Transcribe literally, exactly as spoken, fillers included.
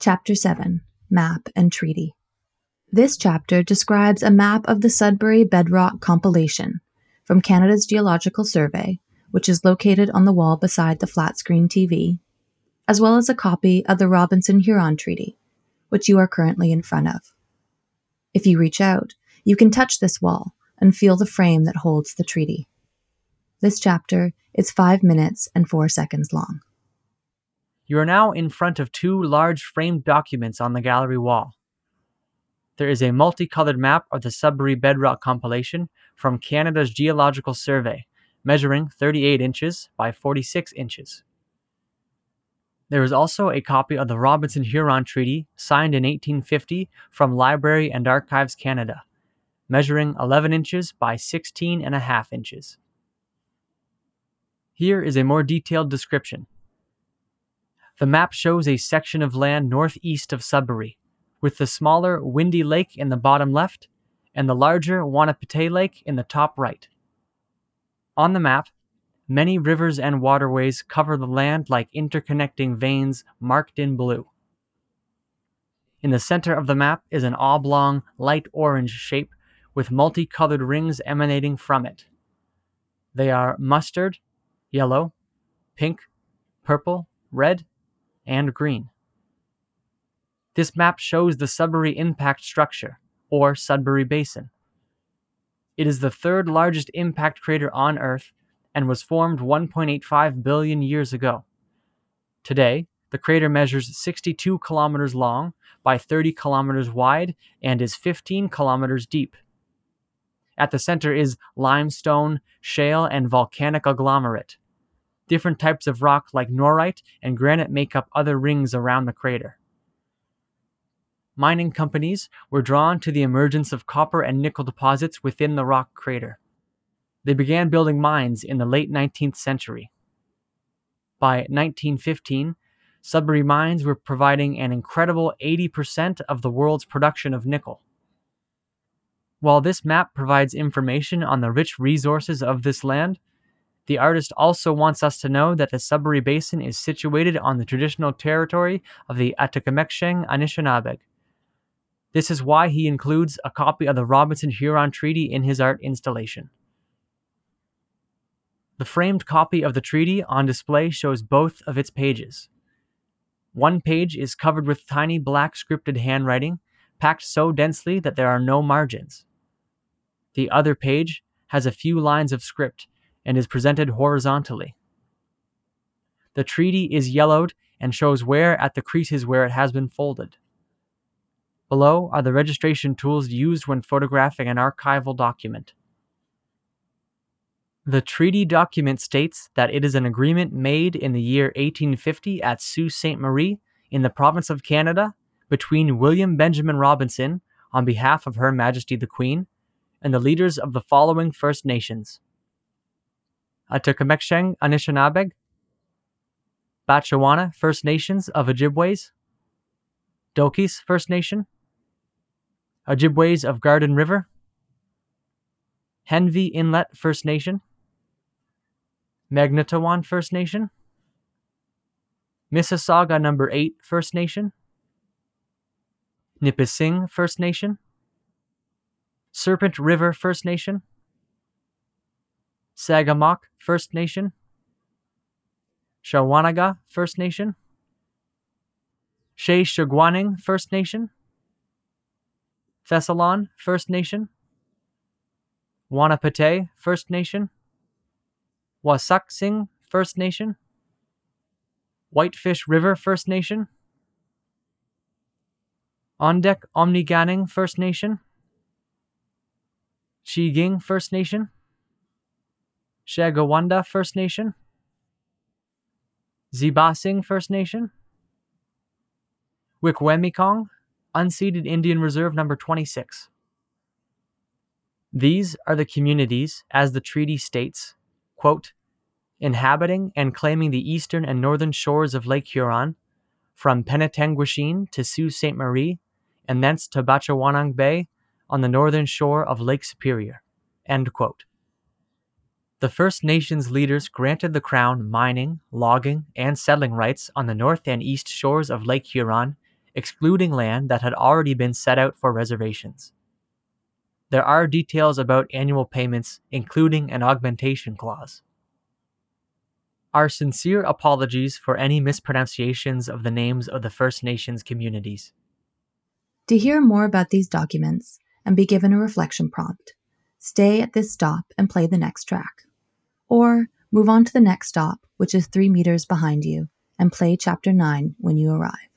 Chapter seven, Map and Treaty. This chapter describes a map of the Sudbury Bedrock Compilation from Canada's Geological Survey, which is located on the wall beside the flat-screen T V, as well as a copy of the Robinson-Huron Treaty, which you are currently in front of. If you reach out, you can touch this wall and feel the frame that holds the treaty. This chapter is five minutes and four seconds long. You are now in front of two large framed documents on the gallery wall. There is a multicolored map of the Sudbury Bedrock Compilation from Canada's Geological Survey, measuring thirty-eight inches by forty-six inches. There is also a copy of the Robinson-Huron Treaty signed in eighteen fifty from Library and Archives Canada, measuring eleven inches by sixteen and a half inches. Here is a more detailed description. The map shows a section of land northeast of Sudbury, with the smaller Windy Lake in the bottom left and the larger Wanapitei Lake in the top right. On the map, many rivers and waterways cover the land like interconnecting veins marked in blue. In the center of the map is an oblong, light orange shape with multicolored rings emanating from it. They are mustard, yellow, pink, purple, red, and green. This map shows the Sudbury Impact Structure, or Sudbury Basin. It is the third largest impact crater on Earth and was formed one point eight five billion years ago. Today, the crater measures sixty-two kilometers long by thirty kilometers wide and is fifteen kilometers deep. At the center is limestone, shale, and volcanic agglomerate. Different types of rock like norite and granite make up other rings around the crater. Mining companies were drawn to the emergence of copper and nickel deposits within the rock crater. They began building mines in the late nineteenth century. By nineteen fifteen, Sudbury mines were providing an incredible eighty percent of the world's production of nickel. While this map provides information on the rich resources of this land, the artist also wants us to know that the Sudbury Basin is situated on the traditional territory of the Atikameksheng Anishinaabeg. This is why he includes a copy of the Robinson-Huron Treaty in his art installation. The framed copy of the treaty on display shows both of its pages. One page is covered with tiny black scripted handwriting, packed so densely that there are no margins. The other page has a few lines of script and is presented horizontally. The treaty is yellowed and shows wear at the creases where it has been folded. Below are the registration tools used when photographing an archival document. The treaty document states that it is an agreement made in the year eighteen fifty at Sault Ste. Marie in the province of Canada between William Benjamin Robinson on behalf of Her Majesty the Queen and the leaders of the following First Nations: Atikameksheng Anishinaabeg, Batchewana First Nations of Ojibways, Dokis First Nation, Ojibways of Garden River, Henvey Inlet First Nation, Magnetawan First Nation, Mississauga Number eight First Nation, Nipissing First Nation, Serpent River First Nation, Sagamok First Nation, Shawanaga First Nation, Shea-Shugwaning First Nation, Thessalon First Nation, Wanapitei First Nation, Wasuksing First Nation, Whitefish River First Nation, Ondek Omniganing First Nation, Chiging First Nation, Shagawanda First Nation, Zibasing First Nation, Wikwemikong, Unceded Indian Reserve Number twenty-six. These are the communities, as the treaty states, quote, inhabiting and claiming the eastern and northern shores of Lake Huron, from Penetanguishene to Sault Ste. Marie, and thence to Batchewanang Bay on the northern shore of Lake Superior, end quote. The First Nations leaders granted the Crown mining, logging, and settling rights on the north and east shores of Lake Huron excluding land that had already been set out for reservations. There are details about annual payments, including an augmentation clause. Our sincere apologies for any mispronunciations of the names of the First Nations communities. To hear more about these documents and be given a reflection prompt, stay at this stop and play the next track. Or move on to the next stop, which is three meters behind you, and play Chapter nine when you arrive.